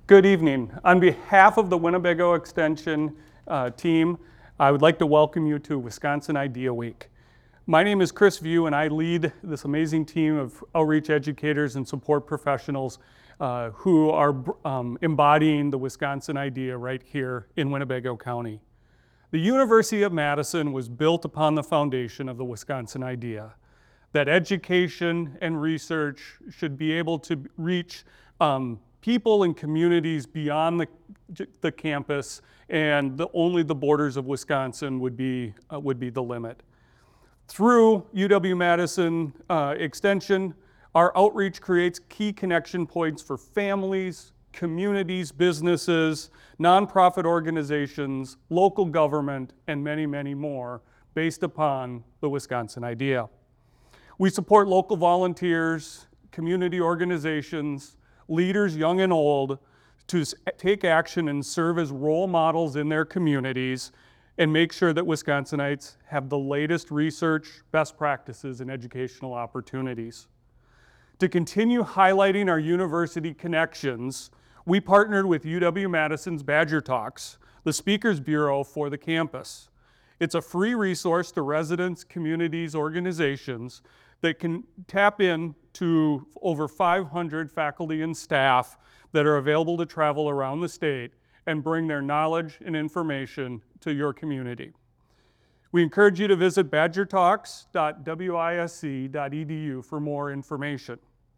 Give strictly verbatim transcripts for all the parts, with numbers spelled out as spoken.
Good evening. On behalf of the Winnebago Extension uh, team, I would like to welcome you to Wisconsin Idea Week. My name is Chris View and I lead this amazing team of outreach educators and support professionals uh, who are um, embodying the Wisconsin idea right here in Winnebago County. The University of Madison was built upon the foundation of the Wisconsin idea, that education and research should be able to reach um, people and communities beyond the, the campus, and the, only the borders of Wisconsin would be, uh, would be the limit. Through U W-Madison uh, Extension, our outreach creates key connection points for families, communities, businesses, nonprofit organizations, local government, and many, many more based upon the Wisconsin idea. We support local volunteers, community organizations, leaders young and old to take action and serve as role models in their communities and make sure that Wisconsinites have the latest research, best practices, and educational opportunities. To continue highlighting our university connections, we partnered with U W-Madison's Badger Talks, the Speakers Bureau for the campus. It's a free resource to residents, communities, organizations that can tap in to over five hundred faculty and staff that are available to travel around the state and bring their knowledge and information to your community. We encourage you to visit badger talks dot wisc dot e d u for more information.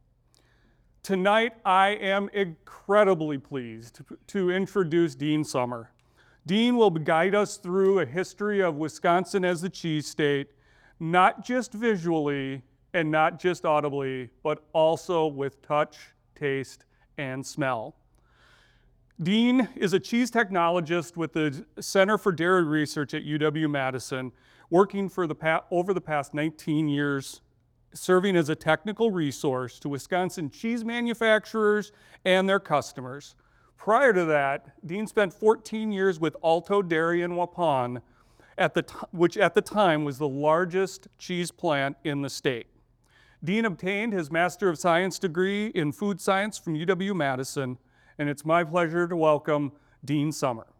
Tonight, I am incredibly pleased to introduce Dean Sommer. Dean will guide us through a history of Wisconsin as a cheese state, not just visually and not just audibly, but also with touch, taste, and smell. Dean is a cheese technologist with the Center for Dairy Research at U W-Madison, working for the pa- over the past nineteen years, serving as a technical resource to Wisconsin cheese manufacturers and their customers. Prior to that, Dean spent fourteen years with Alto Dairy in Waupun, at the t- which at the time was the largest cheese plant in the state. Dean obtained his Master of Science degree in food science from U W-Madison, and it's my pleasure to welcome Dean Sommer.